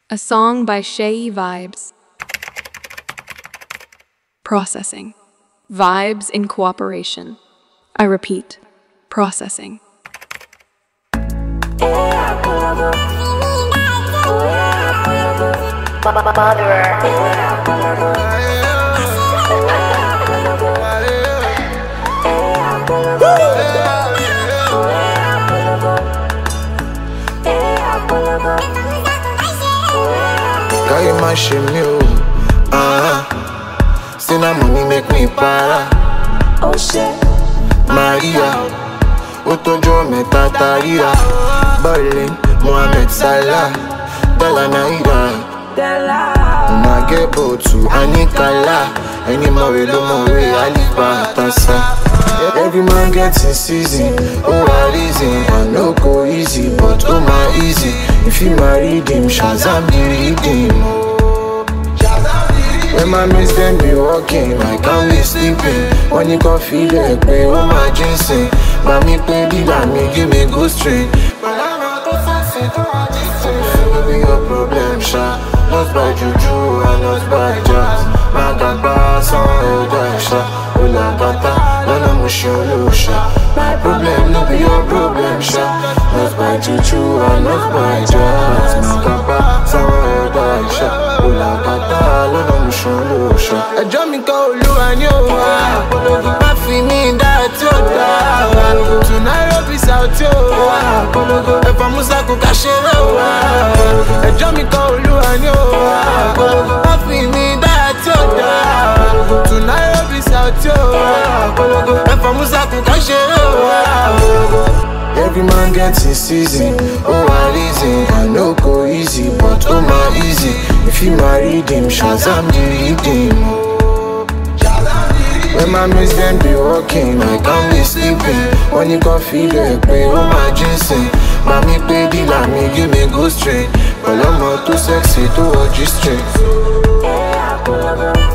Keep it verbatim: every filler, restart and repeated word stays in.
A song by Shay Vibes. Processing. Vibes in cooperation. I repeat, processing. Girl, you my shame me, uh-huh. Still na money make me para. Oh shit, Maria, Otojo meta tarira. Berlin, Mohamed Salah, Della Naira. Na get botu, Anikala. Any more we do more we Alipa Tasa. Every man gets his season. Oh, I reason, I no go easy, but oh my easy. If you married him, Shazam the redeem. When my mates them be walking, I can't be sleeping. When you can feel it, pay oh my ginseng. Mommy play the line, me give me good string. But I'm not the fancy, don't want this thing. Will be your problem, Sha. Not by juju, and not by jazz. My gaba, son, elder, Sha. Ula gata, nana musholo, Sha. My problem, no be your problem, Sha. Not by juju, and not by jazz. My gaba, son, elder, Sha. Ula gata, nana musholo, Sha. Ẹjọ́ mi kọ́ Olúwa ni ó wà. Má fi mí dá tí ó dá. To Nairobi South tí ó wà. Ẹ̀fọ́ Musa kò ká ṣeré wà. Ẹjọ́ mi kọ́ Olúwa ni ó wà. Má fi mí dá tí ó dá. To Nairobi South tí ó wà. Ẹ̀fọ́ Musa kò ká ṣeré wà. Every man gets his season. Oh, I reason, I no go easy, but oh my easy. If you married him, Shazam the redeem. When my mates them be walking, I can't be sleeping. When you can feel it, pay oh my ginseng. Mommy play the line, me give me good string. But I'm not too sexy to watch you straight.